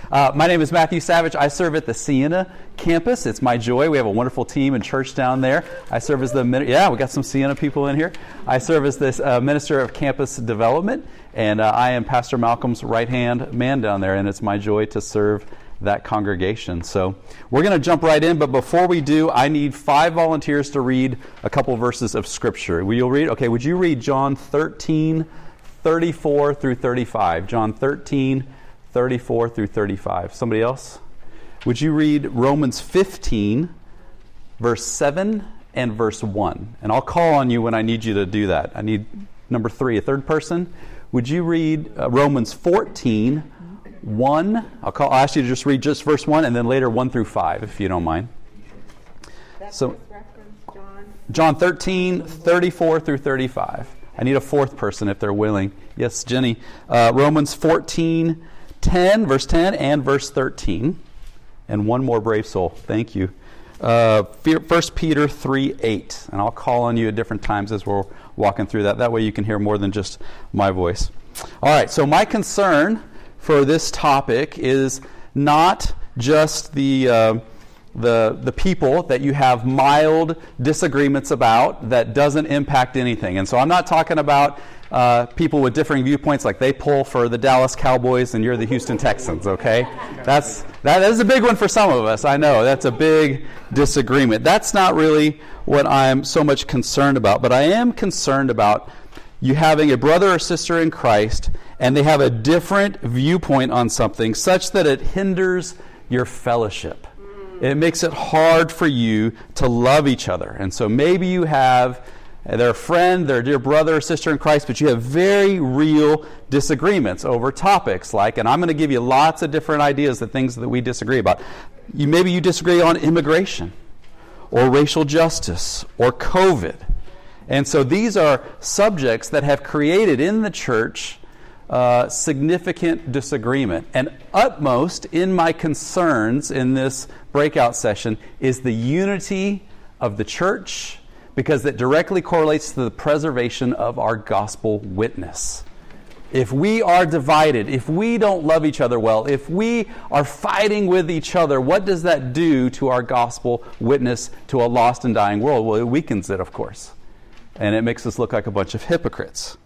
My name is Matthew Savage. I serve at the Sienna campus. It's my joy. We have a wonderful team and church down there. I serve as we got some Sienna people in here. I serve as this Minister of Campus Development, and I am Pastor Malcolm's right-hand man down there, and it's my joy to serve that congregation. So we're going to jump right in, but before we do, I need 5 volunteers to read a couple verses of Scripture. Will you read? Okay, would you read John 13, 34 through 35? John 13, 34 through 35. Somebody else? Would you read Romans 15, verse 7 and verse 1? And I'll call on you when I need you to do that. I need number 3, a third person. Would you read Romans 14, 1? I'll ask you to just read just verse 1 and then later 1 through 5, if you don't mind. So, John 13, 34 through 35. I need a fourth person if they're willing. Yes, Jenny. Romans 14, 10, verse 10 and verse 13. And one more brave soul. Thank you. 1 Peter 3, 8. And I'll call on you at different times as we're walking through that. That way you can hear more than just my voice. All right, so my concern for this topic is not just the people that you have mild disagreements about that doesn't impact anything. And so I'm not talking about people with differing viewpoints, like they pull for the Dallas Cowboys and you're the Houston Texans, okay? That is a big one for some of us. I know that's a big disagreement. That's not really what I'm so much concerned about, but I am concerned about you having a brother or sister in Christ and they have a different viewpoint on something such that it hinders your fellowship. It makes it hard for you to love each other. And so maybe you have their friend, their dear brother or sister in Christ, but you have very real disagreements over topics like, and I'm going to give you lots of different ideas of things that we disagree about. Maybe you disagree on immigration or racial justice or COVID. And so these are subjects that have created in the church significant disagreement. And utmost in my concerns in this breakout session is the unity of the church, because it directly correlates to the preservation of our gospel witness. If we are divided, if we don't love each other well, if we are fighting with each other, what does that do to our gospel witness to a lost and dying world? Well, it weakens it, of course. And it makes us look like a bunch of hypocrites.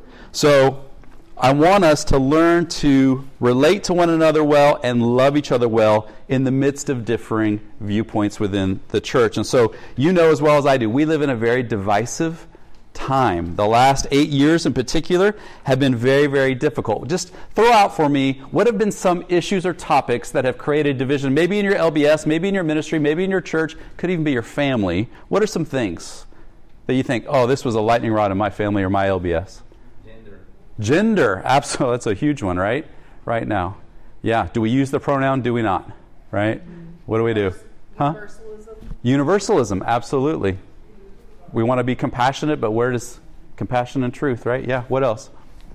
So I want us to learn to relate to one another well and love each other well in the midst of differing viewpoints within the church. And so you know as well as I do, we live in a very divisive time. The last 8 years in particular have been very, very difficult. Just throw out for me what have been some issues or topics that have created division, maybe in your LBS, maybe in your ministry, maybe in your church, could even be your family. What are some things that you think, oh, this was a lightning rod in my family or my LBS? Gender, absolutely. That's a huge one, right? Right now. Yeah. Do we use the pronoun? Do we not? Right? What do we do? Universalism, absolutely. We want to be compassionate, but where does compassion and truth, right? Yeah. What else?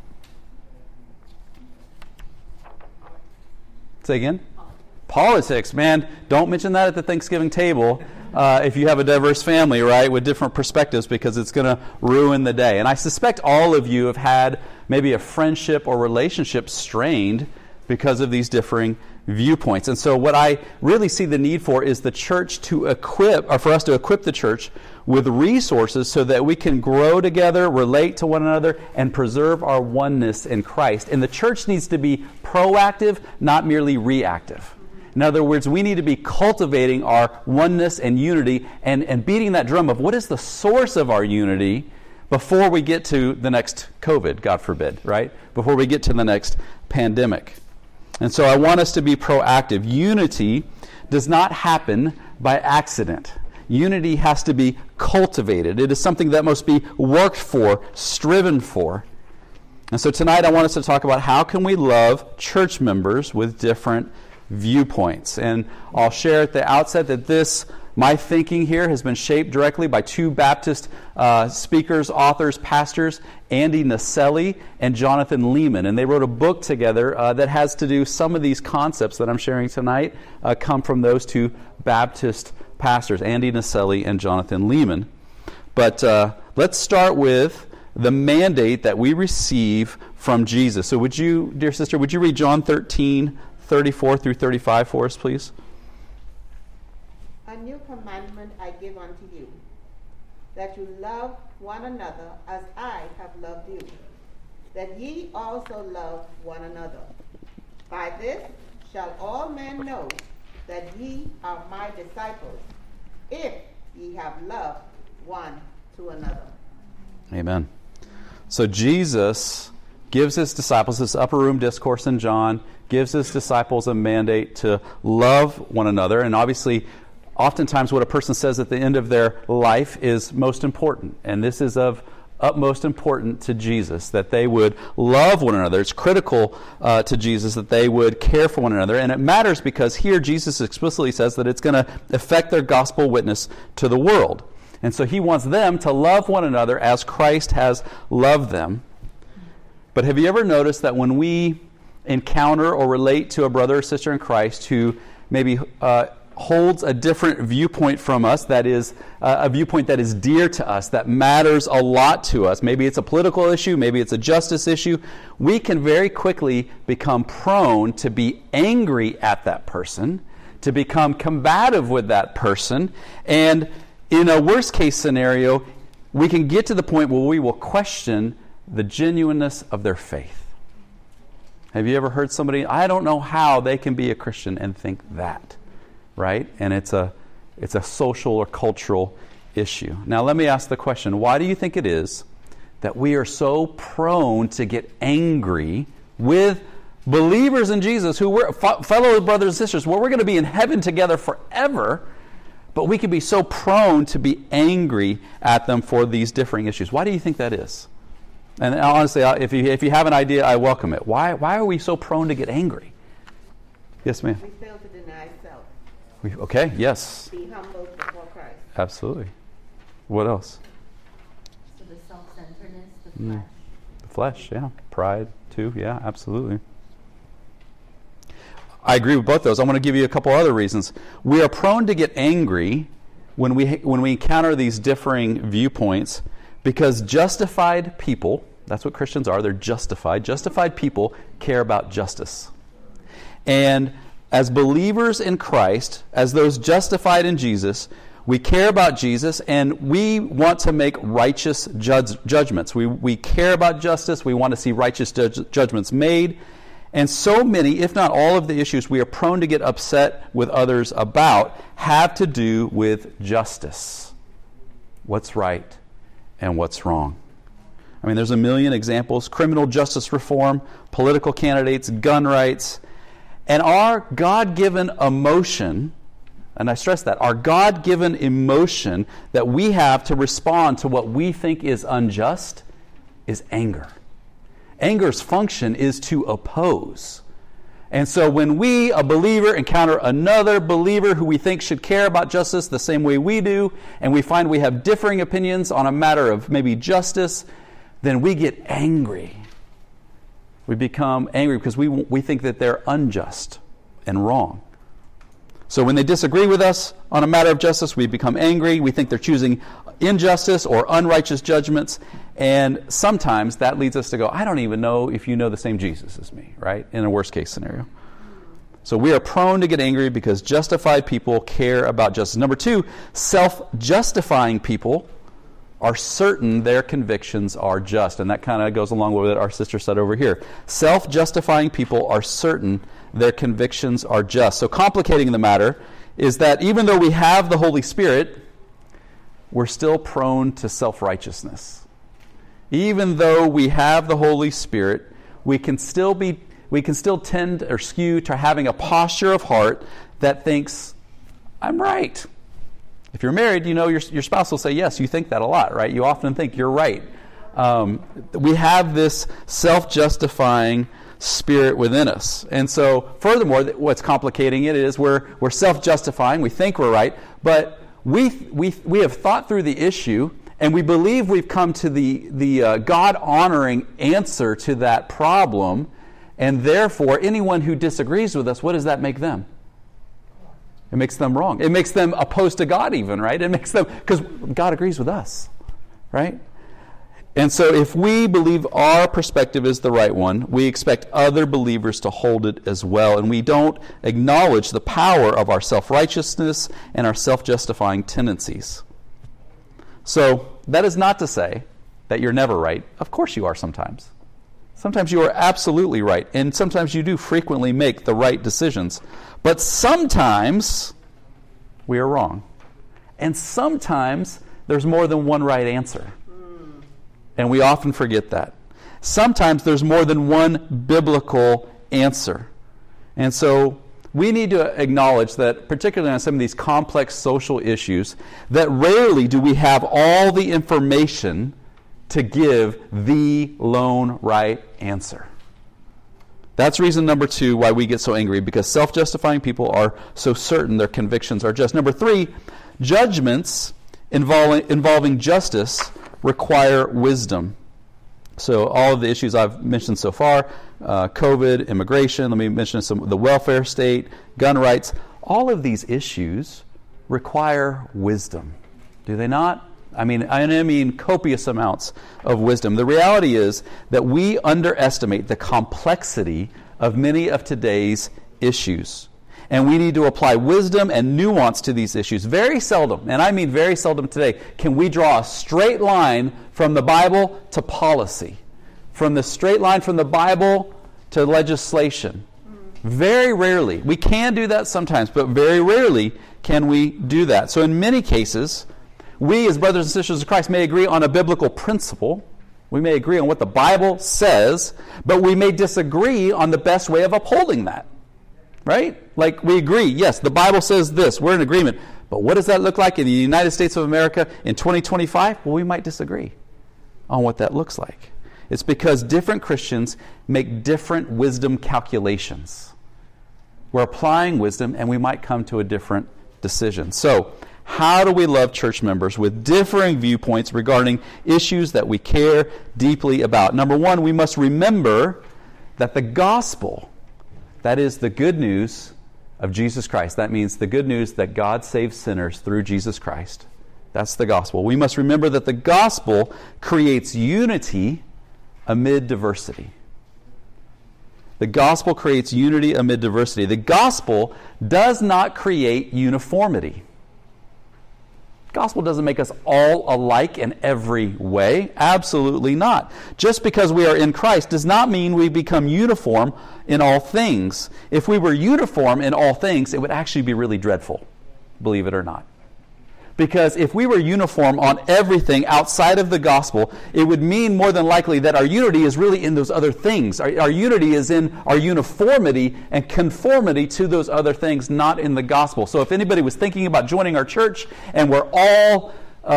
Say again? Politics, man. Don't mention that at the Thanksgiving table. If you have a diverse family, right, with different perspectives, because it's going to ruin the day. And I suspect all of you have had maybe a friendship or relationship strained because of these differing viewpoints. And so what I really see the need for is the church to equip, or for us to equip the church with resources so that we can grow together, relate to one another, and preserve our oneness in Christ. And the church needs to be proactive, not merely reactive. In other words, we need to be cultivating our oneness and unity and beating that drum of what is the source of our unity before we get to the next COVID, God forbid, right? Before we get to the next pandemic. And so I want us to be proactive. Unity does not happen by accident. Unity has to be cultivated. It is something that must be worked for, striven for. And so tonight I want us to talk about how can we love church members with different viewpoints. And I'll share at the outset that my thinking here has been shaped directly by 2 Baptist speakers, authors, pastors, Andy Naselli and Jonathan Lehman. And they wrote a book together that has to do, some of these concepts that I'm sharing tonight come from those 2 Baptist pastors, Andy Naselli and Jonathan Lehman. But let's start with the mandate that we receive from Jesus. So would you, dear sister, would you read John 13, 34 through 35 for us, please. A new commandment I give unto you, that you love one another as I have loved you, that ye also love one another. By this shall all men know that ye are my disciples, if ye have love one to another. Amen. So Jesus gives his disciples, this upper room discourse in John, gives his disciples a mandate to love one another. And obviously, oftentimes what a person says at the end of their life is most important. And this is of utmost importance to Jesus, that they would love one another. It's critical to Jesus that they would care for one another. And it matters because here Jesus explicitly says that it's going to affect their gospel witness to the world. And so he wants them to love one another as Christ has loved them. But have you ever noticed that when we encounter or relate to a brother or sister in Christ who maybe holds a different viewpoint from us, that is a viewpoint that is dear to us, that matters a lot to us, maybe it's a political issue, maybe it's a justice issue, we can very quickly become prone to be angry at that person, to become combative with that person, and in a worst case scenario, we can get to the point where we will question the genuineness of their faith. Have you ever heard somebody, I don't know how they can be a Christian and think that, right? And it's a social or cultural issue. Now let me ask the question, why do you think it is that we are so prone to get angry with believers in Jesus who we're fellow brothers and sisters, where we're going to be in heaven together forever, but we can be so prone to be angry at them for these differing issues? Why do you think that is? And honestly, if you have an idea, I welcome it. Why are we so prone to get angry? Yes, ma'am. We fail to deny self. Okay, yes. Be humble before Christ. Absolutely. What else? So the self-centeredness, the flesh. The flesh, yeah. Pride, too. Yeah, absolutely. I agree with both those. I want to give you a couple other reasons. We are prone to get angry when we encounter these differing viewpoints because justified people, that's what Christians are, they're justified. Justified people care about justice. And as believers in Christ, as those justified in Jesus, we care about Jesus and we want to make righteous judgments. We care about justice. We want to see righteous judgments made. And so many, if not all of the issues we are prone to get upset with others about have to do with justice. What's right and what's wrong. I mean, there's a million examples. Criminal justice reform, political candidates, gun rights. And our God-given emotion, and I stress that, our God-given emotion that we have to respond to what we think is unjust is anger. Anger's function is to oppose. And so when we, a believer, encounter another believer who we think should care about justice the same way we do, and we find we have differing opinions on a matter of maybe justice, then we get angry. We become angry because we think that they're unjust and wrong. So when they disagree with us on a matter of justice, we become angry. We think they're choosing injustice or unrighteous judgments. And sometimes that leads us to go, I don't even know if you know the same Jesus as me, right? In a worst case scenario. So we are prone to get angry because justified people care about justice. Number two, self-justifying people are certain their convictions are just. And that kind of goes along with what our sister said over here. Self-justifying people are certain their convictions are just. So complicating the matter is that even though we have the Holy Spirit, we're still prone to self-righteousness. Even though we have the Holy Spirit, we can still tend or skew to having a posture of heart that thinks, I'm right. If you're married, you know your spouse will say, yes, you think that a lot, right? You often think you're right. We have this self-justifying spirit within us. And so, furthermore, what's complicating it is we're self-justifying, we think we're right, but we have thought through the issue, and we believe we've come to the God-honoring answer to that problem, and therefore, anyone who disagrees with us, what does that make them? It makes them wrong. It makes them opposed to God even, right? It makes them, because God agrees with us, right? And so if we believe our perspective is the right one, we expect other believers to hold it as well. And we don't acknowledge the power of our self-righteousness and our self-justifying tendencies. So that is not to say that you're never right. Of course you are sometimes. Sometimes you are absolutely right. And sometimes you do frequently make the right decisions. But sometimes we are wrong. And sometimes there's more than one right answer. And we often forget that. Sometimes there's more than one biblical answer. And so we need to acknowledge that, particularly on some of these complex social issues, that rarely do we have all the information to give the lone right answer. That's reason number 2 why we get so angry, because self-justifying people are so certain their convictions are just. Number 3, judgments involving justice require wisdom. So all of the issues I've mentioned so far, COVID, immigration, let me mention the welfare state, gun rights, all of these issues require wisdom. Do they not? I mean copious amounts of wisdom. The reality is that we underestimate the complexity of many of today's issues. And we need to apply wisdom and nuance to these issues. Very seldom, and I mean very seldom today, can we draw a straight line from the Bible to policy. From the straight line from the Bible to legislation. Very rarely. We can do that sometimes, but very rarely can we do that. So in many cases, we as brothers and sisters of Christ may agree on a biblical principle. We may agree on what the Bible says, but we may disagree on the best way of upholding that. Right? Like we agree, yes, the Bible says this, we're in agreement. But what does that look like in the United States of America in 2025? Well, we might disagree on what that looks like. It's because different Christians make different wisdom calculations. We're applying wisdom and we might come to a different decision. So, how do we love church members with differing viewpoints regarding issues that we care deeply about? Number 1, we must remember that the gospel, that is the good news of Jesus Christ. That means the good news that God saves sinners through Jesus Christ. That's the gospel. We must remember that the gospel creates unity amid diversity. The gospel creates unity amid diversity. The gospel does not create uniformity. The gospel doesn't make us all alike in every way. Absolutely not. Just because we are in Christ does not mean we become uniform in all things. If we were uniform in all things, it would actually be really dreadful, believe it or not. Because if we were uniform on everything outside of the gospel, it would mean more than likely that our unity is really in those other things. Our unity is in our uniformity and conformity to those other things, not in the gospel. So if anybody was thinking about joining our church and we're all,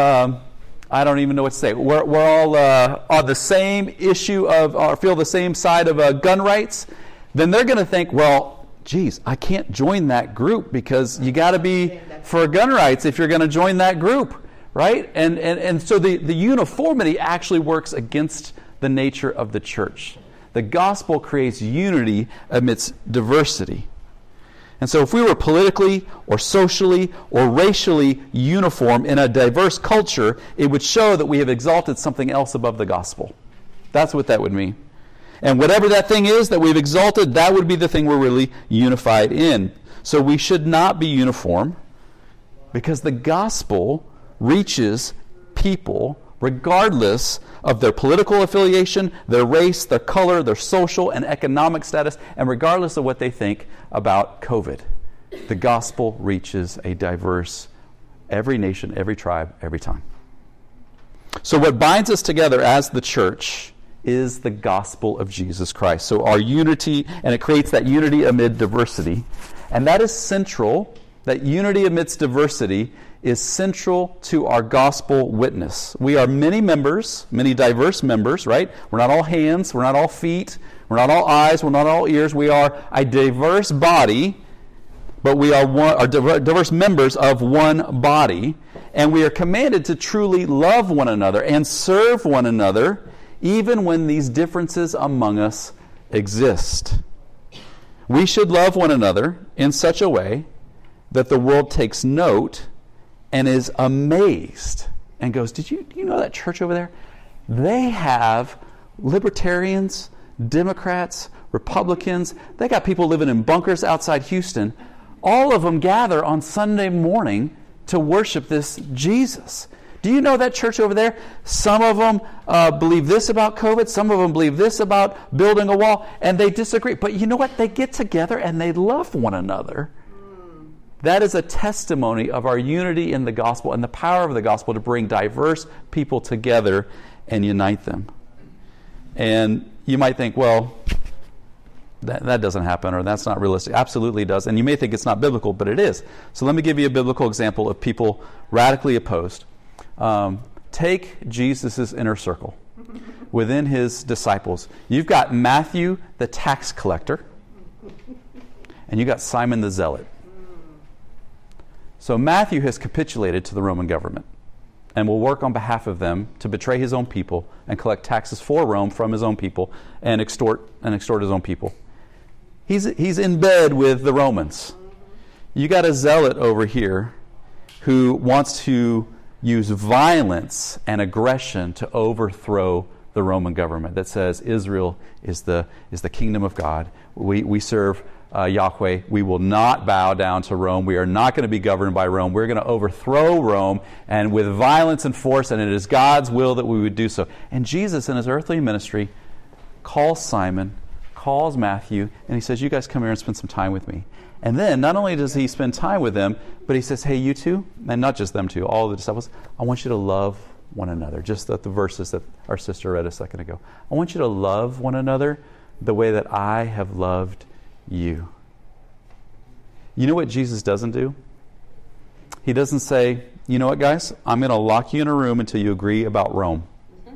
I don't even know what to say, we're all on the same issue of, or feel the same side of gun rights, then they're going to think, well, geez, I can't join that group because you got to be for gun rights if you're going to join that group, right? And so the uniformity actually works against the nature of the church. The gospel creates unity amidst diversity. And so if we were politically or socially or racially uniform in a diverse culture, it would show that we have exalted something else above the gospel. That's what that would mean. And whatever that thing is that we've exalted, that would be the thing we're really unified in. So we should not be uniform because the gospel reaches people regardless of their political affiliation, their race, their color, their social and economic status, and regardless of what they think about COVID. The gospel reaches a diverse, every nation, every tribe, every time. So what binds us together as the church is the gospel of Jesus Christ. So our unity, and it creates that unity amid diversity. And that is central, that unity amidst diversity is central to our gospel witness. We are many members, many diverse members, right? We're not all hands, we're not all feet, we're not all eyes, we're not all ears. We are a diverse body, but we are diverse members of one body. And we are commanded to truly love one another and serve one another even when these differences among us exist. We should love one another in such a way that the world takes note and is amazed and goes, do you know that church over there? they have libertarians, Democrats, Republicans. They got people living in bunkers outside Houston. All of them gather on Sunday morning to worship this Jesus. Do you know that church over there? Some of them believe this about COVID. Some of them believe this about building a wall. And they disagree. But you know what? They get together and they love one another. That is a testimony of our unity in the gospel and the power of the gospel to bring diverse people together and unite them. And you might think, well, that doesn't happen, or that's not realistic. Absolutely it does. And you may think it's not biblical, but it is. So let me give you a biblical example of people radically opposed. Take Jesus' inner circle. Within his disciples, you've got Matthew, the tax collector, and you got Simon the zealot. So Matthew has capitulated to the Roman government and will work on behalf of them to betray his own people and collect taxes for Rome from his own people and extort his own people. He's in bed with the Romans. You got a zealot over here who wants to use violence and aggression to overthrow the Roman government that says Israel is the kingdom of God. We serve Yahweh. We will not bow down to Rome. We are not going to be governed by Rome. We're going to overthrow Rome, and with violence and force, and it is God's will that we would do so. And Jesus, in his earthly ministry, calls Simon, calls Matthew, and he says, you guys come here and spend some time with me. And then, not only does he spend time with them, but he says, hey, you two, and not just them two, all the disciples, I want you to love one another. Just the verses that our sister read a second ago. I want you to love one another the way that I have loved you. You know what Jesus doesn't do? He doesn't say, you know what, guys? I'm going to lock you in a room until you agree about Rome.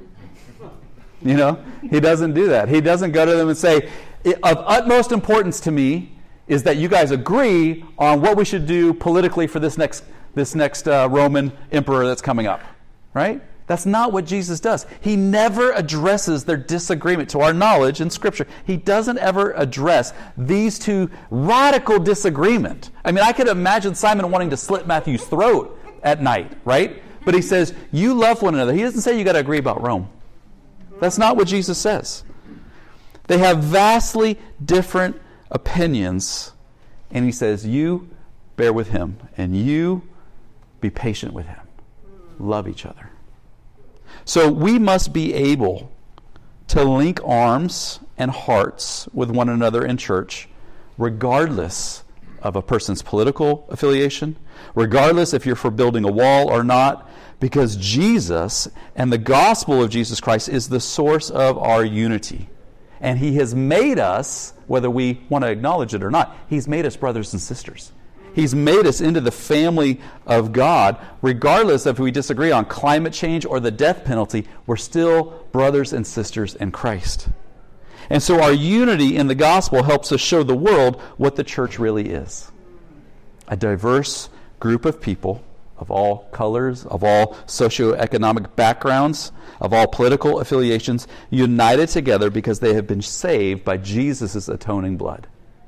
You know? He doesn't do that. He doesn't go to them and say, of utmost importance to me is that you guys agree on what we should do politically for this next Roman emperor that's coming up. Right? That's not what Jesus does. He never addresses their disagreement, to our knowledge in Scripture. He doesn't ever address these two radical disagreement. I mean, I could imagine Simon wanting to slit Matthew's throat at night, right? But he says, you love one another. He doesn't say you got to agree about Rome. That's not what Jesus says. They have vastly different opinions, and he says, you bear with him, and you be patient with him. Love each other. So we must be able to link arms and hearts with one another in church, regardless of a person's political affiliation, regardless if you're for building a wall or not, because Jesus and the gospel of Jesus Christ is the source of our unity. And he has made us, whether we want to acknowledge it or not, he's made us brothers and sisters. He's made us into the family of God. Regardless of if we disagree on climate change or the death penalty, we're still brothers and sisters in Christ. And so our unity in the gospel helps us show the world what the church really is. A diverse group of people of all colors, of all socioeconomic backgrounds, of all political affiliations, united together because they have been saved by Jesus' atoning blood.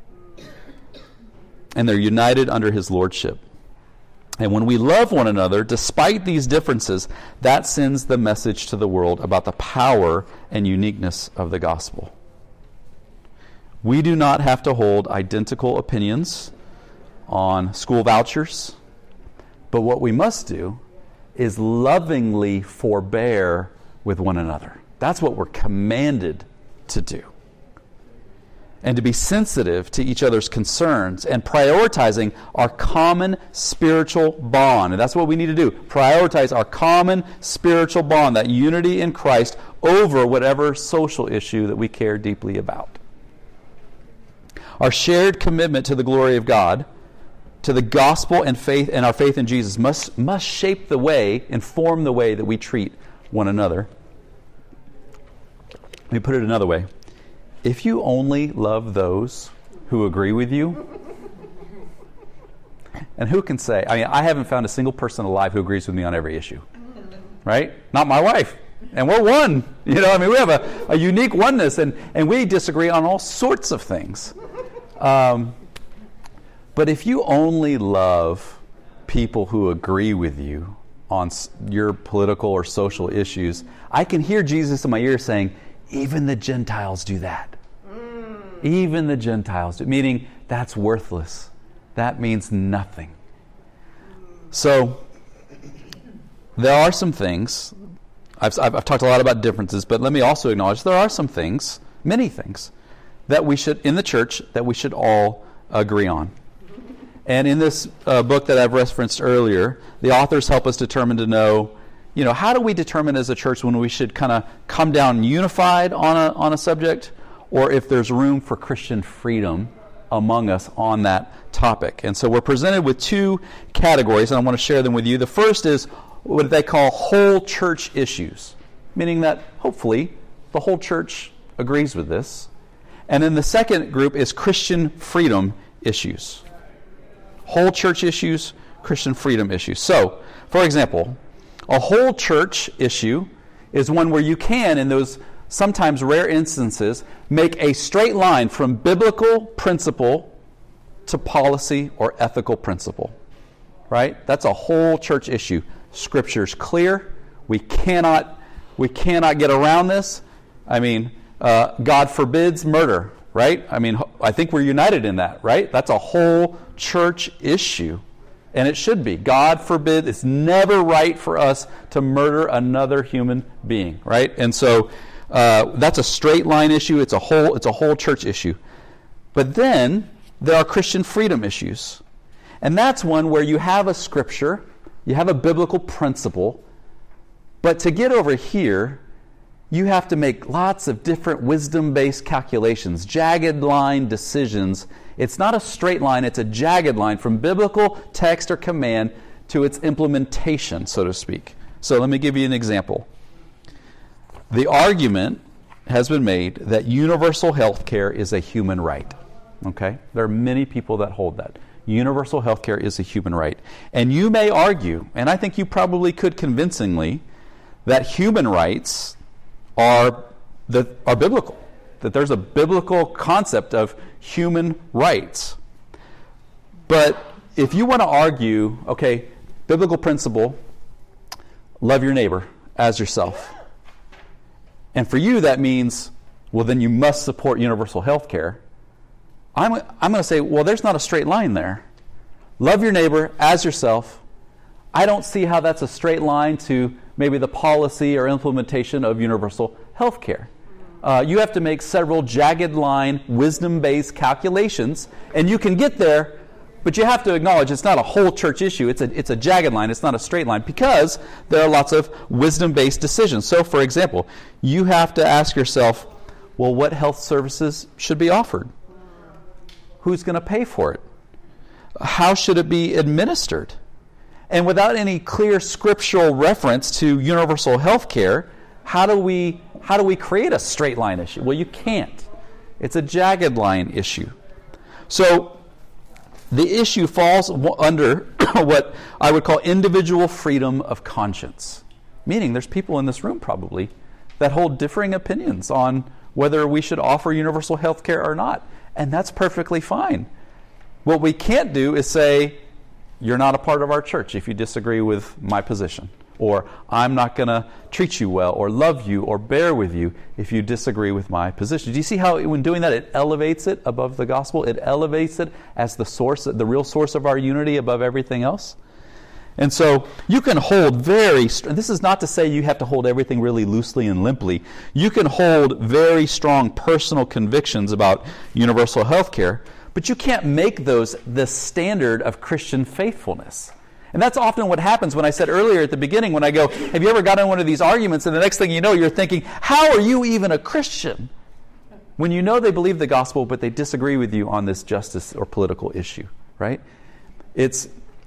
And they're united under his lordship. And when we love one another, despite these differences, that sends the message to the world about the power and uniqueness of the gospel. We do not have to hold identical opinions on school vouchers, but what we must do is lovingly forbear with one another. That's what we're commanded to do. And to be sensitive to each other's concerns and prioritizing our common spiritual bond. And that's what we need to do. Prioritize our common spiritual bond, that unity in Christ, over whatever social issue that we care deeply about. Our shared commitment to the glory of God, to the gospel and faith, and our faith in Jesus must shape the way, inform the way that we treat one another. Let me put it another way. If you only love those who agree with you, and who can say, I mean, I haven't found a single person alive who agrees with me on every issue, right? Not my wife. And we're one. You know, I mean, we have a unique oneness, and we disagree on all sorts of things. But if you only love people who agree with you on your political or social issues, I can hear Jesus in my ear saying, even the Gentiles do that. Even the Gentiles do. Meaning, that's worthless. That means nothing. So, there are some things, I've talked a lot about differences, but let me also acknowledge there are some things, many things, that we should, in the church, that we should all agree on. And in this book that I've referenced earlier, the authors help us determine to know, how do we determine as a church when we should kind of come down unified on a subject, or if there's room for Christian freedom among us on that topic. And so we're presented with two categories, and I want to share them with you. The first is what they call whole church issues, meaning that hopefully the whole church agrees with this. And then the second group is Christian freedom issues. Whole church issues, Christian freedom issues. So, for example, a whole church issue is one where you can, in those sometimes rare instances, make a straight line from biblical principle to policy or ethical principle. Right? That's a whole church issue. Scripture's clear. We cannot get around this. I mean, God forbids murder, right? I mean, I think we're united in that, right? That's a whole church issue. And it should be. God forbid. It's never right for us to murder another human being, right? And so that's a straight line issue. It's a whole church issue. But then there are Christian freedom issues. And that's one where you have a scripture, you have a biblical principle, but to get over here, you have to make lots of different wisdom-based calculations, jagged line decisions. It's not a straight line, it's a jagged line from biblical text or command to its implementation, so to speak. So let me give you an example. The argument has been made that universal health care is a human right. Okay? There are many people that hold that. Universal health care is a human right. And you may argue, and I think you probably could convincingly, that human rights are biblical. That there's a biblical concept of human rights. But if you want to argue, okay, biblical principle, love your neighbor as yourself. And for you that means, well, then you must support universal health care. I'm going to say, well, there's not a straight line there. Love your neighbor as yourself. I don't see how that's a straight line to maybe the policy or implementation of universal health care. You have to make several jagged line, wisdom-based calculations, and you can get there, but you have to acknowledge it's not a whole church issue. It's a jagged line. It's not a straight line because there are lots of wisdom-based decisions. So, for example, you have to ask yourself, well, what health services should be offered? Who's going to pay for it? How should it be administered? And without any clear scriptural reference to universal health care, how do we create a straight line issue? Well, you can't. It's a jagged line issue. So the issue falls under what I would call individual freedom of conscience. Meaning there's people in this room probably that hold differing opinions on whether we should offer universal health care or not. And that's perfectly fine. What we can't do is say, you're not a part of our church if you disagree with my position. Or I'm not going to treat you well or love you or bear with you if you disagree with my position. Do you see how when doing that it elevates it above the gospel? It elevates it as the source, the real source of our unity above everything else? And so you can hold this is not to say you have to hold everything really loosely and limply. You can hold very strong personal convictions about universal health care, but you can't make those the standard of Christian faithfulness. And that's often what happens when I said earlier at the beginning, when I go, have you ever gotten in one of these arguments, and the next thing you know, you're thinking, how are you even a Christian? When you know they believe the gospel, but they disagree with you on this justice or political issue, right? It's...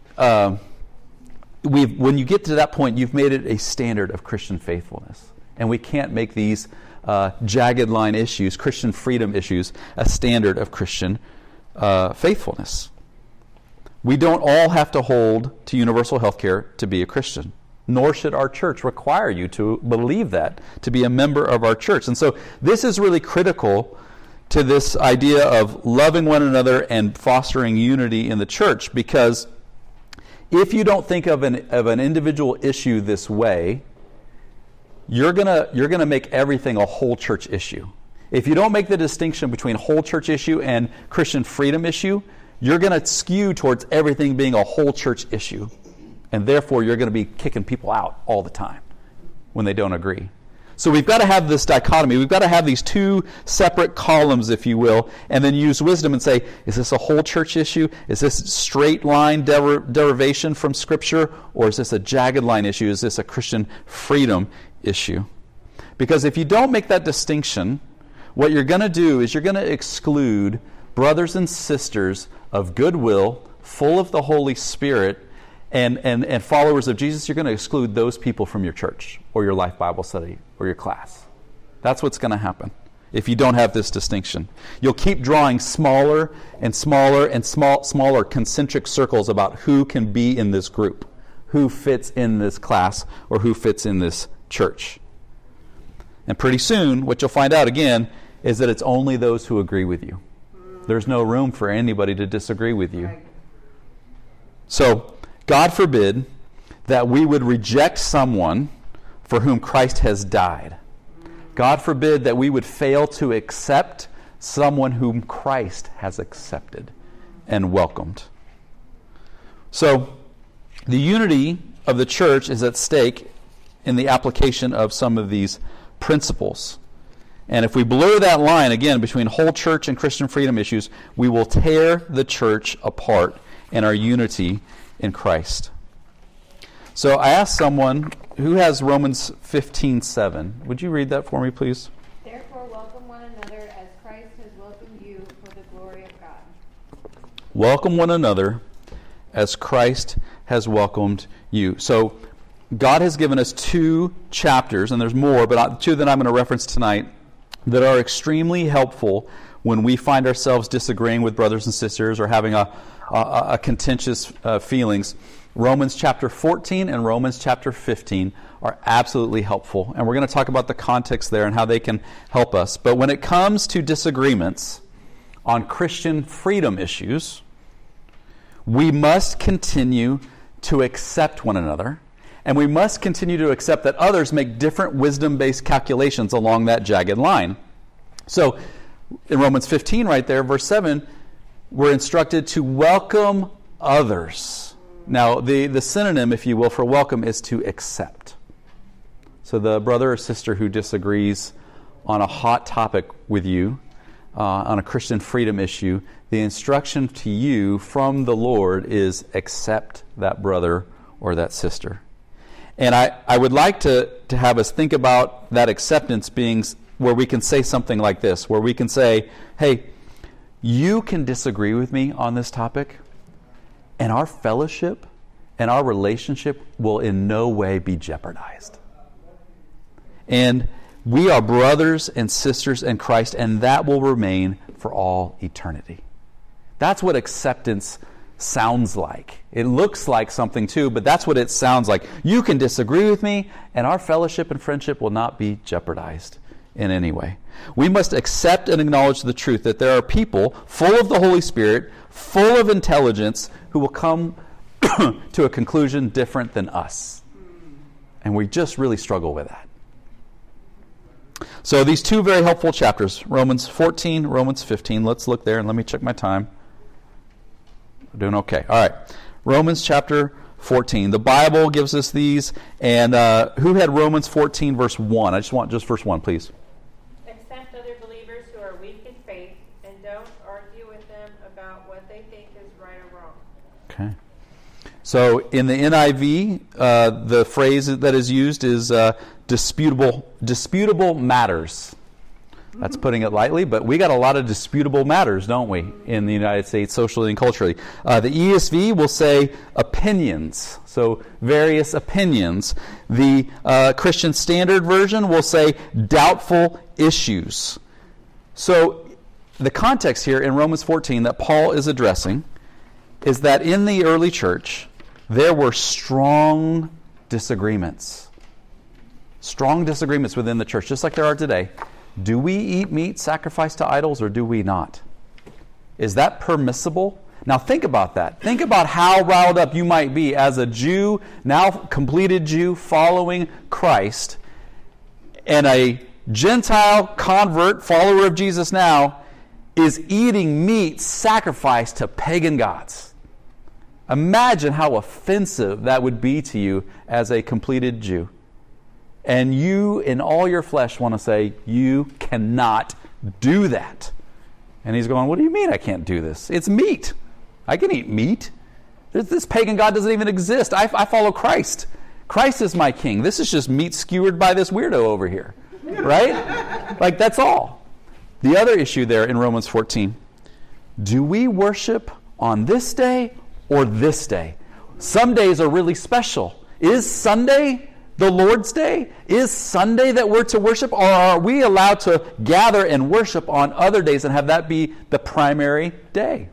when you get to that point, you've made it a standard of Christian faithfulness. And we can't make these jagged line issues, Christian freedom issues, a standard of Christian faithfulness. We don't all have to hold to universal health care to be a Christian. Nor should our church require you to believe that, to be a member of our church. And so this is really critical to this idea of loving one another and fostering unity in the church, because if you don't think of an individual issue this way, you're gonna make everything a whole church issue. If you don't make the distinction between whole church issue and Christian freedom issue, you're going to skew towards everything being a whole church issue. And therefore, you're going to be kicking people out all the time when they don't agree. So we've got to have this dichotomy. We've got to have these two separate columns, if you will, and then use wisdom and say, is this a whole church issue? Is this straight line derivation from Scripture? Or is this a jagged line issue? Is this a Christian freedom issue? Because if you don't make that distinction, what you're going to do is you're going to exclude brothers and sisters of goodwill, full of the Holy Spirit, and followers of Jesus. You're going to exclude those people from your church or your Life Bible study or your class. That's what's going to happen if you don't have this distinction. You'll keep drawing smaller and smaller and smaller concentric circles about who can be in this group, who fits in this class, or who fits in this church. And pretty soon, what you'll find out again is that it's only those who agree with you. There's no room for anybody to disagree with you. So, God forbid that we would reject someone for whom Christ has died. God forbid that we would fail to accept someone whom Christ has accepted and welcomed. So, the unity of the church is at stake in the application of some of these principles. And if we blur that line, again, between whole church and Christian freedom issues, we will tear the church apart in our unity in Christ. So I asked someone who has Romans 15:7. Would you read that for me, please? Therefore, welcome one another as Christ has welcomed you for the glory of God. Welcome one another as Christ has welcomed you. So God has given us two chapters, and there's more, but two that I'm going to reference tonight, that are extremely helpful when we find ourselves disagreeing with brothers and sisters or having a contentious feelings. Romans chapter 14 and Romans chapter 15 are absolutely helpful. And we're going to talk about the context there and how they can help us. But when it comes to disagreements on Christian freedom issues, we must continue to accept one another. And we must continue to accept that others make different wisdom-based calculations along that jagged line. So, in Romans 15 right there, verse 7, we're instructed to welcome others. Now, the synonym, if you will, for welcome is to accept. So the brother or sister who disagrees on a hot topic with you, on a Christian freedom issue, the instruction to you from the Lord is accept that brother or that sister. And I would like to have us think about that acceptance being where we can say something like this, where we can say, hey, you can disagree with me on this topic, and our fellowship and our relationship will in no way be jeopardized. And we are brothers and sisters in Christ, and that will remain for all eternity. That's what acceptance sounds like. It looks like something too, but that's what it sounds like. You can disagree with me, and our fellowship and friendship will not be jeopardized in any way. We must accept and acknowledge the truth that there are people full of the Holy Spirit, full of intelligence, who will come to a conclusion different than us. And we just really struggle with that. So these two very helpful chapters, Romans 14, Romans 15. Let's look there, and let me check my time. We're doing okay. All right. Romans chapter 14. The Bible gives us these. And who had Romans 14, verse 1? I just want just verse 1, please. Accept other believers who are weak in faith, and don't argue with them about what they think is right or wrong. Okay. So in the NIV, the phrase that is used is disputable matters. That's putting it lightly, but we got a lot of disputable matters, don't we, in the United States, socially and culturally. The ESV will say opinions, so various opinions. The Christian Standard Version will say doubtful issues. So the context here in Romans 14 that Paul is addressing is that in the early church, there were strong disagreements. Strong disagreements within the church, just like there are today. Do we eat meat sacrificed to idols or do we not? Is that permissible? Now think about that. Think about how riled up you might be as a Jew, now completed Jew, following Christ, and a Gentile convert, follower of Jesus now, is eating meat sacrificed to pagan gods. Imagine how offensive that would be to you as a completed Jew. And you, in all your flesh, want to say, you cannot do that. And he's going, what do you mean I can't do this? It's meat. I can eat meat. This pagan god doesn't even exist. I follow Christ. Christ is my king. This is just meat skewered by this weirdo over here. Right? Like, that's all. The other issue there in Romans 14, do we worship on this day or this day? Some days are really special. Is Sunday the Lord's Day? Is Sunday that we're to worship? Or are we allowed to gather and worship on other days and have that be the primary day?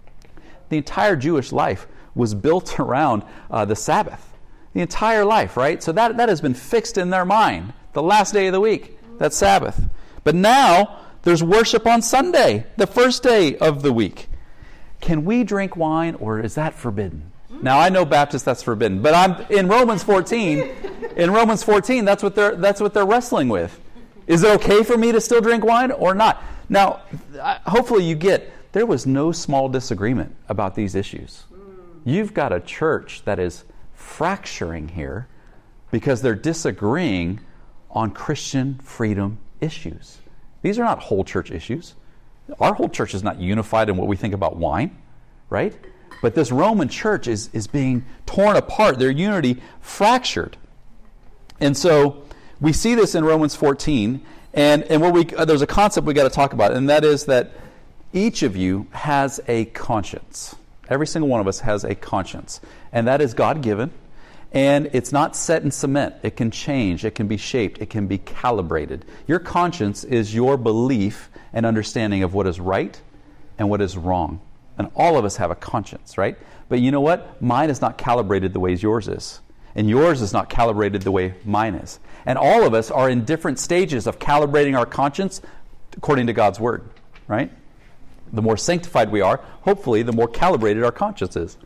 The entire Jewish life was built around the Sabbath. The entire life, right? So that has been fixed in their mind. The last day of the week, that's Sabbath. But now there's worship on Sunday, the first day of the week. Can we drink wine, or is that forbidden? Now, I know Baptists that's forbidden, but I'm in Romans 14. In Romans 14, that's what they're wrestling with. Is it okay for me to still drink wine or not? Now, hopefully you get there was no small disagreement about these issues. You've got a church that is fracturing here because they're disagreeing on Christian freedom issues. These are not whole church issues. Our whole church is not unified in what we think about wine, right? But this Roman church is being torn apart, their unity fractured. And so we see this in Romans 14, and there's a concept we got to talk about, and that is that each of you has a conscience. Every single one of us has a conscience, and that is God-given, and it's not set in cement. It can change, it can be shaped, it can be calibrated. Your conscience is your belief and understanding of what is right and what is wrong. And all of us have a conscience, right? But you know what? Mine is not calibrated the way yours is. And yours is not calibrated the way mine is. And all of us are in different stages of calibrating our conscience according to God's Word, right? The more sanctified we are, hopefully, the more calibrated our conscience is.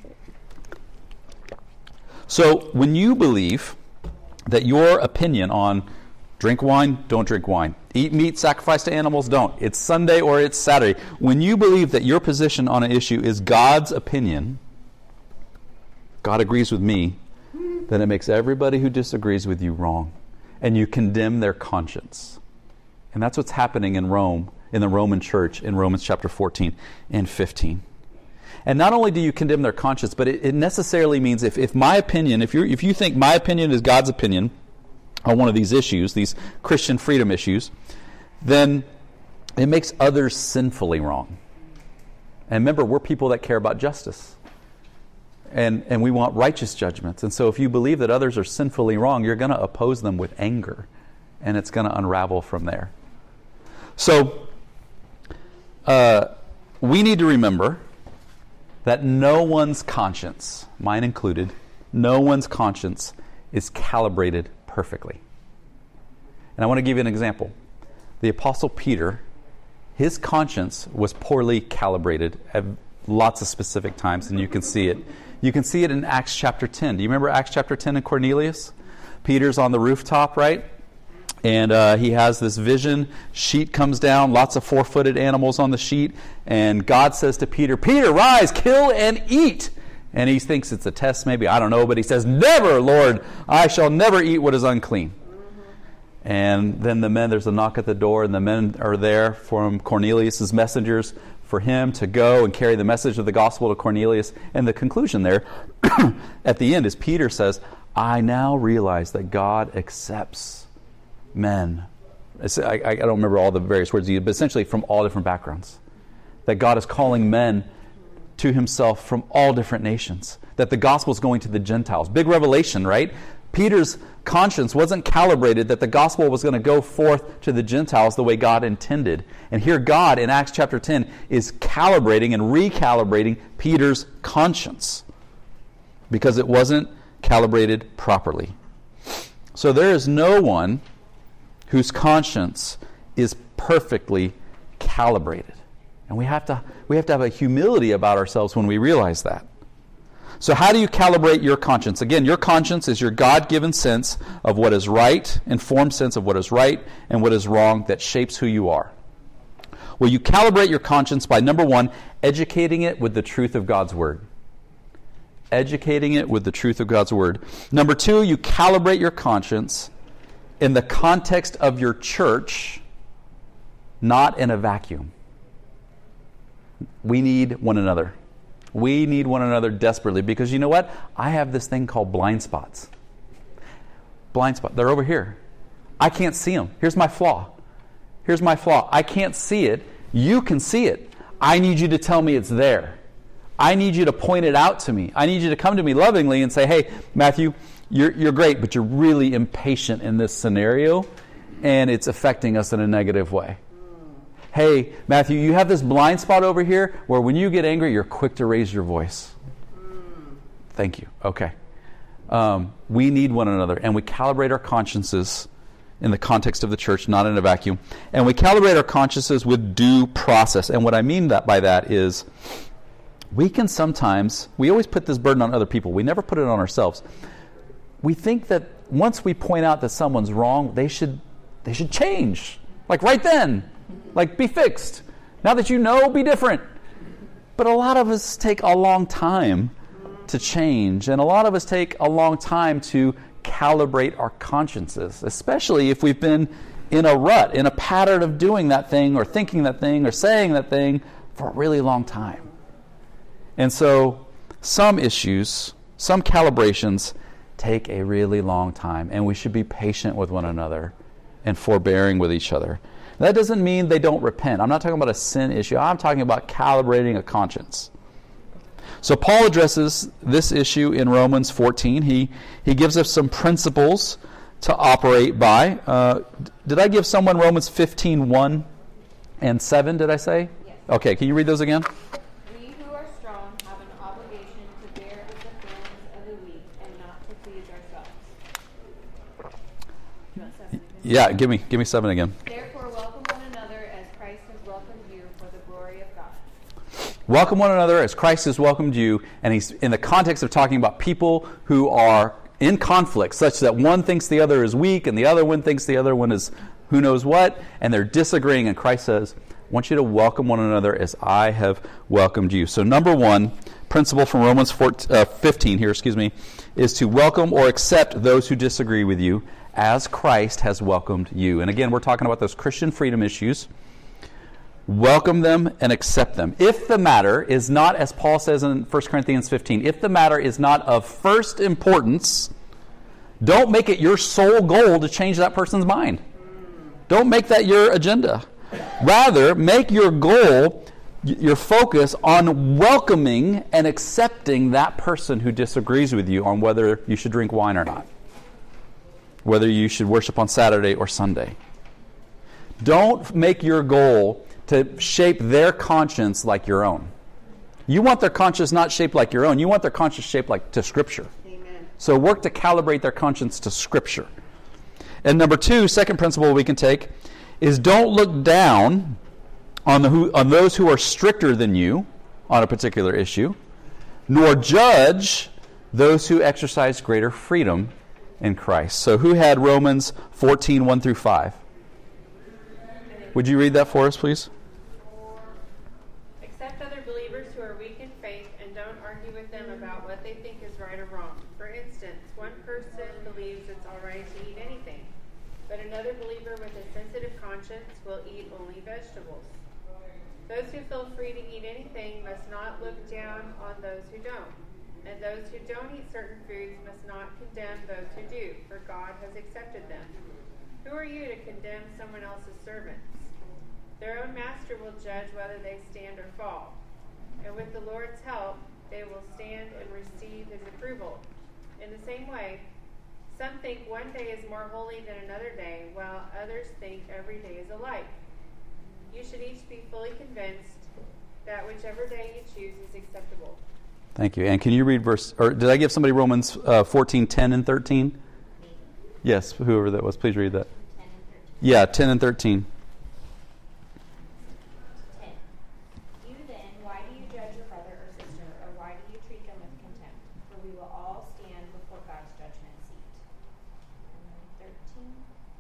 So when you believe that your opinion on drink wine, don't drink wine, eat meat, sacrifice to animals, don't, it's Sunday or it's Saturday, when you believe that your position on an issue is God's opinion, God agrees with me, then it makes everybody who disagrees with you wrong. And you condemn their conscience. And that's what's happening in Rome, in the Roman church, in Romans chapter 14 and 15. And not only do you condemn their conscience, but it necessarily means if my opinion, if you think my opinion is God's opinion on one of these issues, these Christian freedom issues, then it makes others sinfully wrong. And remember, we're people that care about justice. And we want righteous judgments. And so if you believe that others are sinfully wrong, you're going to oppose them with anger. And it's going to unravel from there. So we need to remember that no one's conscience, mine included, no one's conscience is calibrated perfectly. And I want to give you an example. The Apostle Peter, his conscience was poorly calibrated at lots of specific times, and you can see it. You can see it in Acts chapter 10. Do you remember Acts chapter 10 and Cornelius? Peter's on the rooftop, right? And he has this vision. Sheet comes down, lots of four-footed animals on the sheet. And God says to Peter, Peter, rise, kill and eat. And he thinks it's a test maybe, I don't know. But he says, never, Lord, I shall never eat what is unclean. And then there's a knock at the door, and the men are there from Cornelius' messengers for him to go and carry the message of the gospel to Cornelius. And the conclusion there at the end is Peter says, I now realize that God accepts men. I don't remember all the various words he used, but essentially from all different backgrounds. That God is calling men to himself from all different nations. That the gospel is going to the Gentiles. Big revelation, right? Peter's conscience wasn't calibrated that the gospel was going to go forth to the Gentiles the way God intended. And here God, in Acts chapter 10, is calibrating and recalibrating Peter's conscience because it wasn't calibrated properly. So there is no one whose conscience is perfectly calibrated. And we have to have a humility about ourselves when we realize that. So how do you calibrate your conscience? Again, your conscience is your God-given sense of what is right, informed sense of what is right and what is wrong that shapes who you are. Well, you calibrate your conscience by, number one, educating it with the truth of God's Word. Educating it with the truth of God's Word. Number two, you calibrate your conscience in the context of your church, not in a vacuum. We need one another. We need one another desperately because you know what? I have this thing called blind spots. Blind spot. They're over here. I can't see them. Here's my flaw. Here's my flaw. I can't see it. You can see it. I need you to tell me it's there. I need you to point it out to me. I need you to come to me lovingly and say, hey, Matthew, you're great, but you're really impatient in this scenario, and it's affecting us in a negative way. Hey, Matthew, you have this blind spot over here where when you get angry, you're quick to raise your voice. Thank you. Okay. We need one another, and we calibrate our consciences in the context of the church, not in a vacuum. And we calibrate our consciences with due process. And what I mean by that is we always put this burden on other people. We never put it on ourselves. We think that once we point out that someone's wrong, they should change. Like right then. Like, be fixed. Now that you know, be different. But a lot of us take a long time to change, and a lot of us take a long time to calibrate our consciences, especially if we've been in a rut, in a pattern of doing that thing or thinking that thing or saying that thing for a really long time. And so some issues, some calibrations take a really long time, and we should be patient with one another and forbearing with each other. That doesn't mean they don't repent. I'm not talking about a sin issue. I'm talking about calibrating a conscience. So Paul addresses this issue in Romans 14. He gives us some principles to operate by. Did I give someone Romans 15:1 and 7, did I say? Yes. Okay, can you read those again? We who are strong have an obligation to bear with the feelings of the weak and not to please ourselves. Do you want 7 again? Yeah, give me 7 again. Therefore, welcome one another as Christ has welcomed you for the glory of God. Welcome one another as Christ has welcomed you. And he's in the context of talking about people who are in conflict, such that one thinks the other is weak and the other one thinks the other one is who knows what, and they're disagreeing. And Christ says, I want you to welcome one another as I have welcomed you. So number one, principle from Romans 15 here, is to welcome or accept those who disagree with you as Christ has welcomed you. And again, we're talking about those Christian freedom issues. Welcome them and accept them. If the matter is not, as Paul says in 1 Corinthians 15, if the matter is not of first importance, don't make it your sole goal to change that person's mind. Don't make that your agenda. Rather, make your goal, your focus on welcoming and accepting that person who disagrees with you on whether you should drink wine or not, whether you should worship on Saturday or Sunday. Don't make your goal to shape their conscience like your own. You want their conscience not shaped like your own. You want their conscience shaped like to Scripture. Amen. So work to calibrate their conscience to Scripture. And number two, second principle we can take is don't look down on those who are stricter than you on a particular issue, nor judge those who exercise greater freedom in Christ. So who had Romans 14, 1 through 5? Would you read that for us, please? Accept other believers who are weak in faith and don't argue with them about what they think is right or wrong. For instance, one person believes it's all right to eat anything, but another believer with a sensitive conscience will eat only vegetables. Those who feel free to eat anything must not look down on those who don't. And those who don't eat certain foods must not condemn those who do, for God has accepted them. Who are you to condemn someone else's servants? Their own master will judge whether they stand or fall. And with the Lord's help, they will stand and receive his approval. In the same way, some think one day is more holy than another day, while others think every day is alike. You should each be fully convinced that whichever day you choose is acceptable. Thank you. And can you read did I give somebody Romans 14, 10 and 13? Yes, whoever that was, please read that. 10 and 13. Yeah, 10 and 13. 10. 14.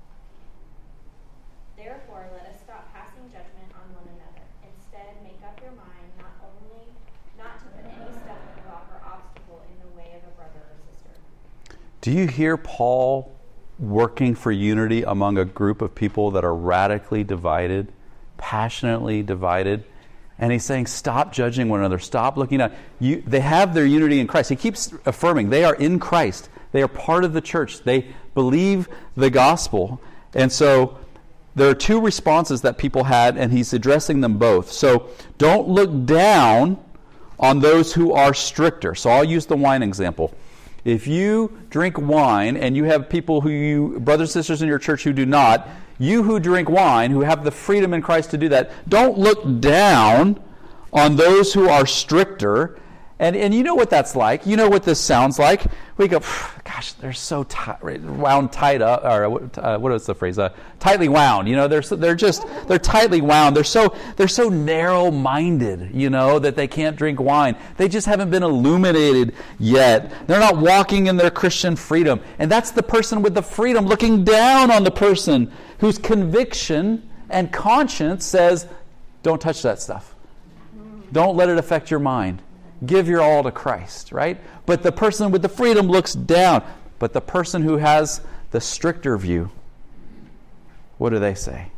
Therefore, let us stop passing judgment on one another. Instead, make up your mind not to put any stumbling block or obstacle in the way of a brother or sister. Do you hear Paul working for unity among a group of people that are radically divided, passionately divided? And he's saying, stop judging one another. Stop looking at you. They have their unity in Christ. He keeps affirming they are in Christ. They are part of the church. They believe the gospel. And so there are two responses that people had, and he's addressing them both. So don't look down on those who are stricter. So I'll use the wine example. If you drink wine and you have people brothers and sisters in your church who do not, you who drink wine, who have the freedom in Christ to do that, don't look down on those who are stricter. And you know what that's like. You know what this sounds like. We go, gosh, they're so wound tight up, or what is the phrase? Tightly wound. You know, they're tightly wound. They're so narrow-minded. You know, that they can't drink wine. They just haven't been illuminated yet. They're not walking in their Christian freedom. And that's the person with the freedom looking down on the person whose conviction and conscience says, don't touch that stuff. Don't let it affect your mind. Give your all to Christ, right? But the person with the freedom looks down. But the person who has the stricter view, what do they say?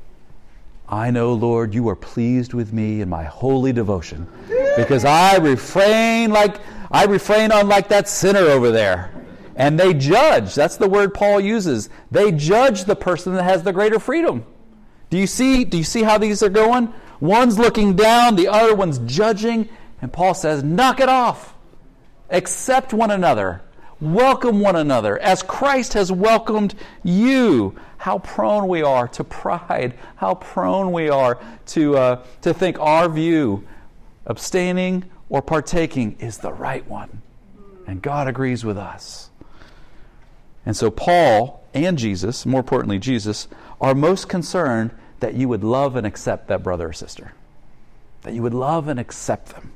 I know, Lord, you are pleased with me in my holy devotion, because I refrain unlike that sinner over there. And they judge. That's the word Paul uses. They judge the person that has the greater freedom. Do you see how these are going? One's looking down, the other one's judging. And Paul says, knock it off. Accept one another. Welcome one another as Christ has welcomed you. How prone we are to pride. How prone we are to think our view, abstaining or partaking, is the right one. And God agrees with us. And so Paul and Jesus, more importantly Jesus, are most concerned that you would love and accept that brother or sister. That you would love and accept them.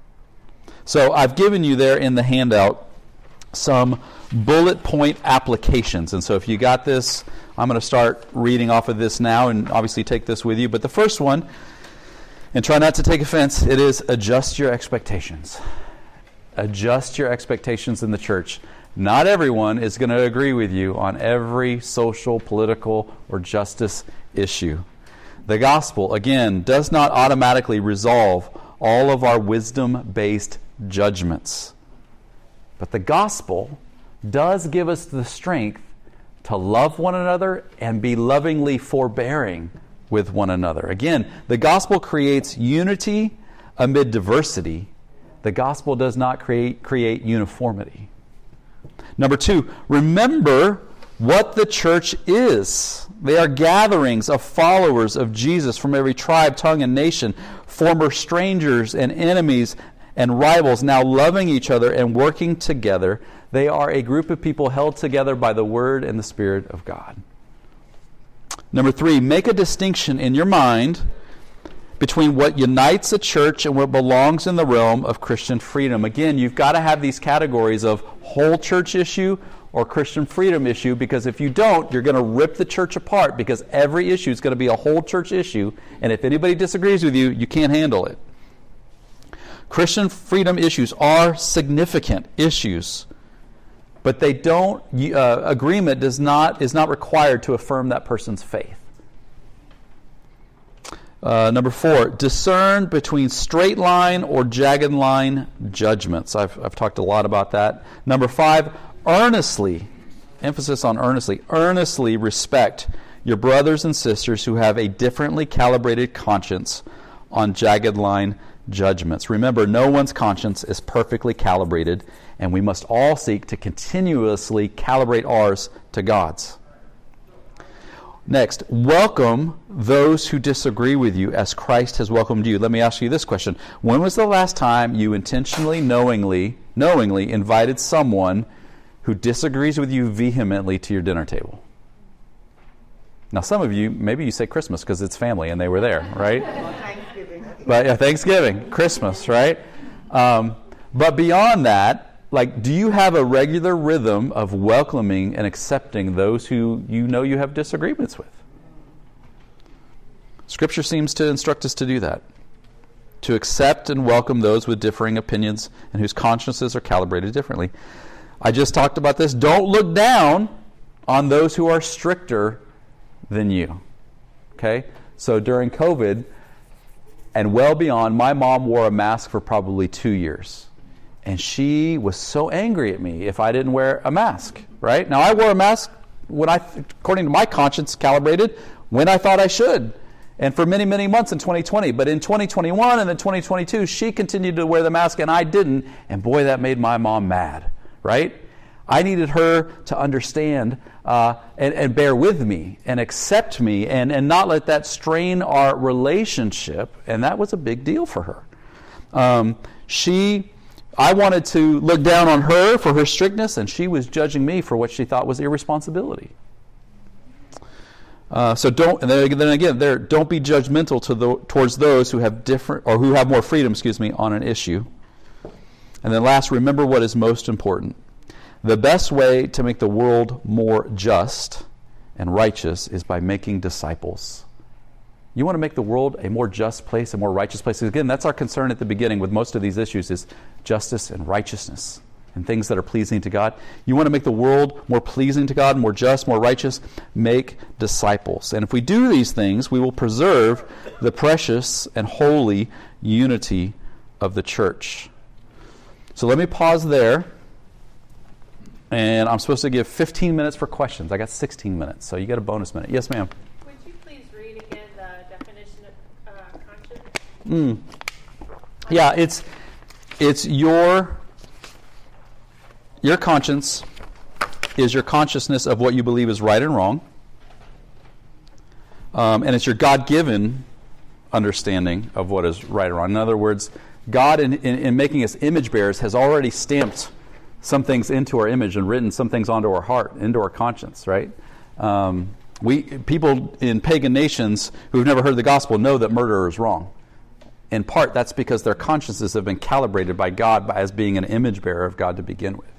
So I've given you there in the handout some bullet point applications. And so if you got this, I'm going to start reading off of this now and obviously take this with you. But the first one, and try not to take offense, it is adjust your expectations. Adjust your expectations in the church. Not everyone is going to agree with you on every social, political, or justice issue. The gospel, again, does not automatically resolve all of our wisdom-based judgments. But the gospel does give us the strength to love one another and be lovingly forbearing with one another. Again, the gospel creates unity amid diversity. The gospel does not create uniformity. Number 2, remember what the church is. They are gatherings of followers of Jesus from every tribe, tongue, and nation, former strangers and enemies and rivals, now loving each other and working together. They are a group of people held together by the Word and the Spirit of God. Number 3, make a distinction in your mind between what unites a church and what belongs in the realm of Christian freedom. Again, you've got to have these categories of whole church issue or Christian freedom issue, because if you don't, you're going to rip the church apart, because every issue is going to be a whole church issue, and if anybody disagrees with you, you can't handle it. Christian freedom issues are significant issues, but they don't. Agreement is not required to affirm that person's faith. Number 4, discern between straight line or jagged line judgments. I've talked a lot about that. Number 5, earnestly, emphasis on earnestly respect your brothers and sisters who have a differently calibrated conscience on jagged line judgments. Remember, no one's conscience is perfectly calibrated, and we must all seek to continuously calibrate ours to God's. Next, welcome those who disagree with you as Christ has welcomed you. Let me ask you this question. When was the last time you intentionally, knowingly invited someone who disagrees with you vehemently to your dinner table? Now, some of you, maybe you say Christmas because it's family and they were there, right? Thanksgiving. But Thanksgiving, Christmas, right? But beyond that, like, do you have a regular rhythm of welcoming and accepting those who you know you have disagreements with? Scripture seems to instruct us to do that. To accept and welcome those with differing opinions and whose consciences are calibrated differently. I just talked about this. Don't look down on those who are stricter than you. Okay? So during COVID and well beyond, my mom wore a mask for probably 2 years. And she was so angry at me if I didn't wear a mask, right? Now, I wore a mask when according to my conscience, calibrated when I thought I should. And for many, many months in 2020. But in 2021 and then 2022, she continued to wear the mask and I didn't. And boy, that made my mom mad, right? I needed her to understand and bear with me and accept me and not let that strain our relationship. And that was a big deal for her. I wanted to look down on her for her strictness, and she was judging me for what she thought was irresponsibility. So don't. And then again, don't be judgmental towards those who have different or who have more freedom. On an issue. And then last, remember what is most important. The best way to make the world more just and righteous is by making disciples. You want to make the world a more just place, a more righteous place. Again, that's our concern at the beginning with most of these issues is justice and righteousness and things that are pleasing to God. You want to make the world more pleasing to God, more just, more righteous, make disciples. And if we do these things, we will preserve the precious and holy unity of the church. So let me pause there. And I'm supposed to give 15 minutes for questions. I got 16 minutes, so you get a bonus minute. Yes, ma'am. Would you please read again the definition of conscience? Yeah, it's your conscience is your consciousness of what you believe is right and wrong. And it's your God-given understanding of what is right and wrong. In other words, God, in making us image bearers, has already stamped some things into our image and written some things onto our heart, into our conscience, right? People in pagan nations who've never heard the gospel know that murder is wrong. In part, that's because their consciences have been calibrated by God as being an image bearer of God to begin with.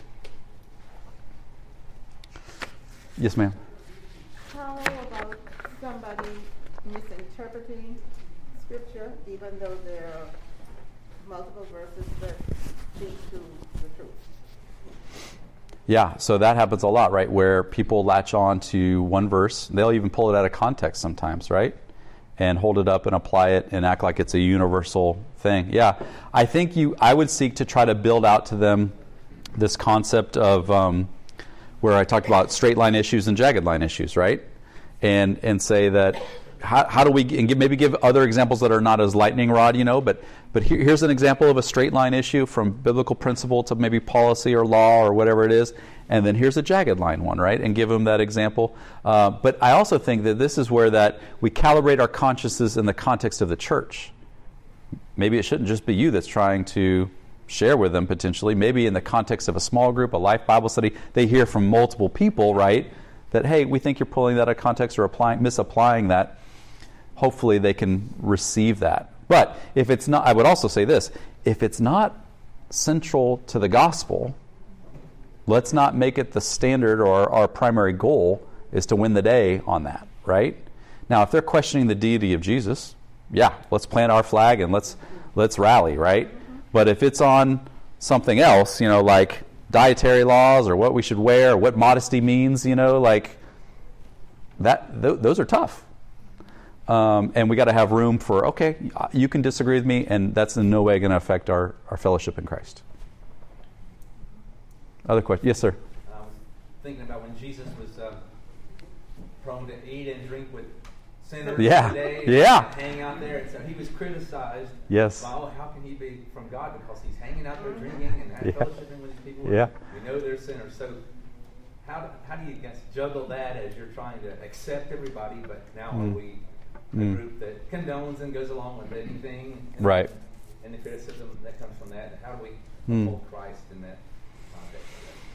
Yes, ma'am. How about somebody misinterpreting Scripture, even though there are multiple verses that speak to the truth? Yeah, so that happens a lot, right? Where people latch on to one verse. They'll even pull it out of context sometimes, right? And hold it up and apply it and act like it's a universal thing. Yeah, I think I would seek to try to build out to them this concept of where I talked about straight line issues and jagged line issues, right? And say that how do we maybe give other examples that are not as lightning rod, but here's an example of a straight line issue from biblical principle to maybe policy or law or whatever it is, and then here's a jagged line one, right? And give them that example. But I also think that this is where that we calibrate our consciences in the context of the church. Maybe it shouldn't just be you that's trying to share with them potentially. Maybe in the context of a small group, a life Bible study, they hear from multiple people, right? That, hey, we think you're pulling that out of context or misapplying that. Hopefully they can receive that. But if it's not, I would also say this, if it's not central to the gospel, let's not make it the standard or our primary goal is to win the day on that, right? Now, if they're questioning the deity of Jesus, yeah, let's plant our flag and let's rally, right? But if it's on something else, like dietary laws or what we should wear or what modesty means, like that, those are tough. And we got to have room for, okay, you can disagree with me, and that's in no way going to affect our fellowship in Christ. Other question? Yes, sir. I was thinking about when Jesus was prone to eat and drink with sinners today, and hang out there, and so he was criticized. Yes. By, how can he be from God because he's hanging out there drinking and fellowshipping with these people? Yeah. We know they're sinners. So how do you guys juggle that as you're trying to accept everybody, but now are we a group that condones and goes along with anything, right? And the criticism that comes from that. How do we hold Christ in that context?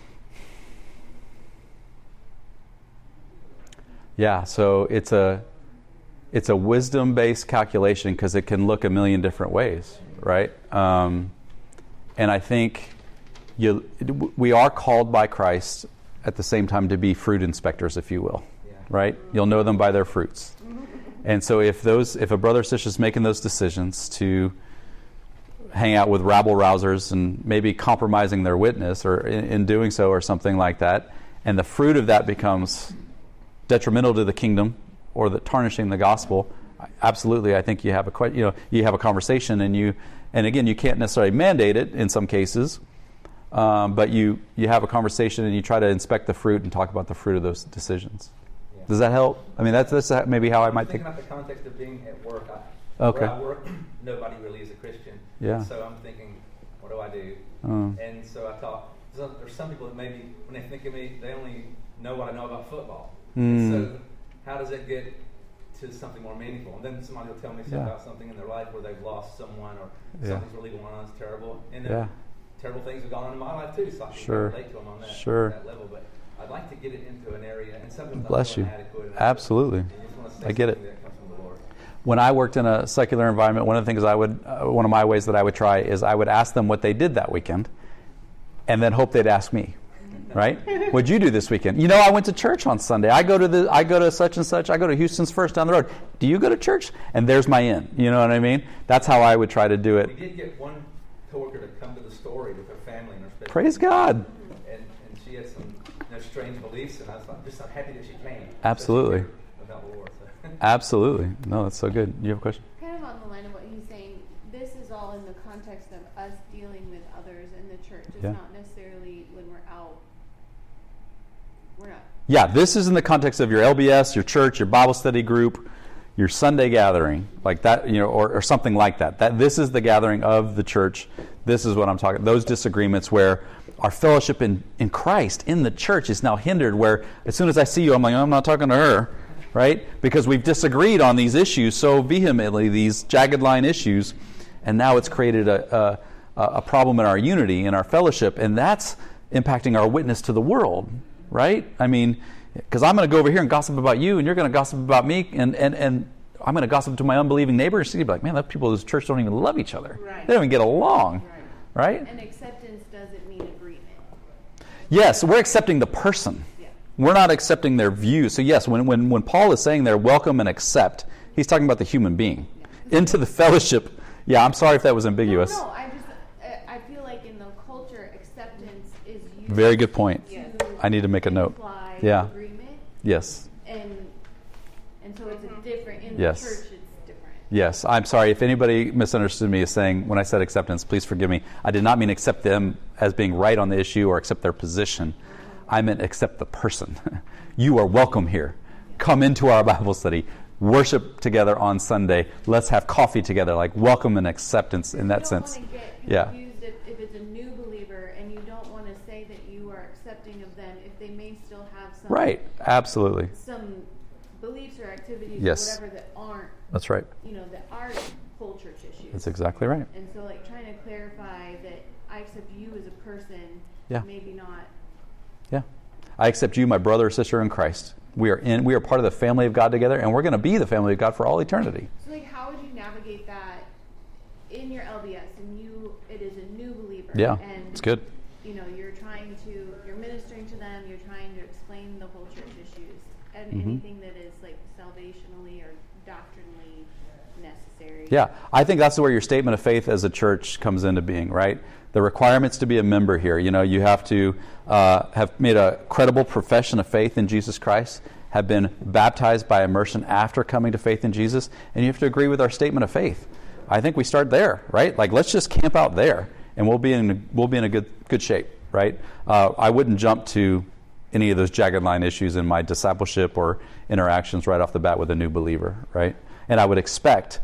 Yeah, so it's a wisdom-based calculation because it can look a million different ways, right? And I think we are called by Christ at the same time to be fruit inspectors, if you will, right? You'll know them by their fruits. And so if a brother or sister is making those decisions to hang out with rabble-rousers and maybe compromising their witness or in doing so or something like that, and the fruit of that becomes detrimental to the kingdom or tarnishing the gospel, absolutely, I think you have a conversation, and again, you can't necessarily mandate it in some cases, but you have a conversation and you try to inspect the fruit and talk about the fruit of those decisions. Yeah. Does that help? I mean, that's maybe how I might think. About the context of being at work. Okay. Where I work, nobody really is a Christian. Yeah. So I'm thinking, what do I do? And so I thought, there's some people that maybe when they think of me, they only know what I know about football. So how does it get to something more meaningful? And then somebody will tell me about something in their life where they've lost someone or something's really going on that's terrible. And terrible things have gone on in my life too, so I can relate to them on that level. But I'd like to get it into an area and something Bless you. Inadequate. Absolutely. I get it. When I worked in a secular environment, one of the things one of my ways that I would try is I would ask them what they did that weekend and then hope they'd ask me. Right? What'd you do this weekend? I went to church on Sunday. I go to such and such. I go to Houston's First down the road. Do you go to church? And there's my in. You know what I mean? That's how I would try to do it. We did get one coworker to come to the story with her family and her special. Praise God. And she had some strange beliefs, and I was just so happy that she came. Absolutely. About the Lord. So. Absolutely. No, that's so good. You have a question? Kind of on the line of what he's saying, this is all in the context of us dealing with others in the church. It's not necessarily when we're out. We're not. Yeah, this is in the context of your LBS, your church, your Bible study group, your Sunday gathering, like that, or something like that. This is the gathering of the church. This is what I'm talking. Those disagreements where our fellowship in Christ in the church is now hindered. Where as soon as I see you, I'm like, I'm not talking to her, right? Because we've disagreed on these issues so vehemently, these jagged line issues, and now it's created a problem in our unity, in our fellowship, and that's impacting our witness to the world. Right? I mean, because I'm going to go over here and gossip about you, and you're going to gossip about me, and I'm going to gossip to my unbelieving neighbors. You'd be like, man, those people in this church don't even love each other. Right. They don't even get along. Right? And acceptance doesn't mean agreement. Yes, we're accepting the person. Yeah. We're not accepting their views. So yes, when Paul is saying there, welcome and accept, he's talking about the human being. Into the fellowship. Yeah, I'm sorry if that was ambiguous. No, I feel like in the culture, acceptance is used. Very good point. Yeah. I need to make a note. Yeah. Agreement. Yes. And so it's a different in yes. the church. It's different. Yes. I'm sorry if anybody misunderstood me as saying when I said acceptance. Please forgive me. I did not mean accept them as being right on the issue or accept their position. I meant accept the person. You are welcome here. Come into our Bible study. Worship together on Sunday. Let's have coffee together. Like welcome and acceptance in that sense. You don't want to get confused if it's a new believer and you don't want to say that you are accepting of them if they may still have some right. Absolutely. some beliefs or activities yes. or whatever that aren't. That's right. That aren't whole church issues. That's exactly right. And so trying to clarify that I accept you as a person. Yeah. Maybe not. Yeah. I accept you, my brother or sister in Christ. We are part of the family of God together, and we're going to be the family of God for all eternity. So how would you navigate that in your LBS and it is a new believer? Yeah, and it's good. You're ministering to them, you're trying to explain the whole church issues and anything that is salvationally or doctrinally necessary. Yeah, I think that's where your statement of faith as a church comes into being, right? The requirements to be a member here. You have to have made a credible profession of faith in Jesus Christ, have been baptized by immersion after coming to faith in Jesus, and you have to agree with our statement of faith. I think we start there, right? Let's just camp out there, and we'll be in a good shape, right? I wouldn't jump to any of those jagged line issues in my discipleship or interactions right off the bat with a new believer, right? And I would expect,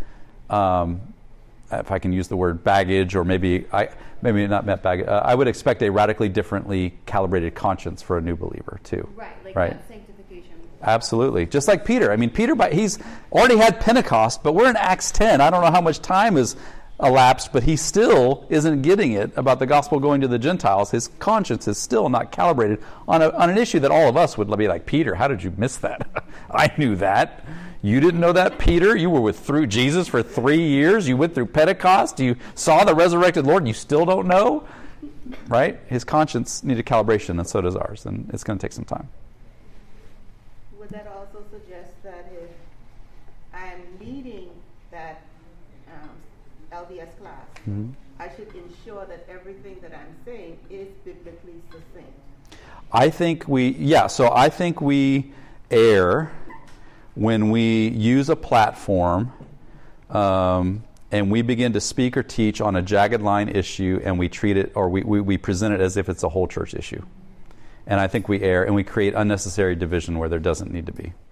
if I can use the word baggage, or maybe not meant baggage, I would expect a radically differently calibrated conscience for a new believer too. Right, right? That sanctification. Absolutely. Just like Peter. I mean, Peter, he's already had Pentecost, but we're in Acts 10. I don't know how much time has elapsed, but he still isn't getting it about the gospel going to the Gentiles. His conscience is still not calibrated on an issue that all of us would be like, Peter, how did you miss that? I knew that. You didn't know that, Peter? You were through Jesus for 3 years. You went through Pentecost. You saw the resurrected Lord and you still don't know? right? His conscience needed calibration, and so does ours, and it's going to take some time. Would that also suggest that if I'm leading that LDS class, I should ensure that everything that I'm saying is biblically succinct? I think we err when we use a platform and we begin to speak or teach on a jagged line issue, and we treat it, or we present it as if it's a whole church issue. And I think we err, and we create unnecessary division where there doesn't need to be.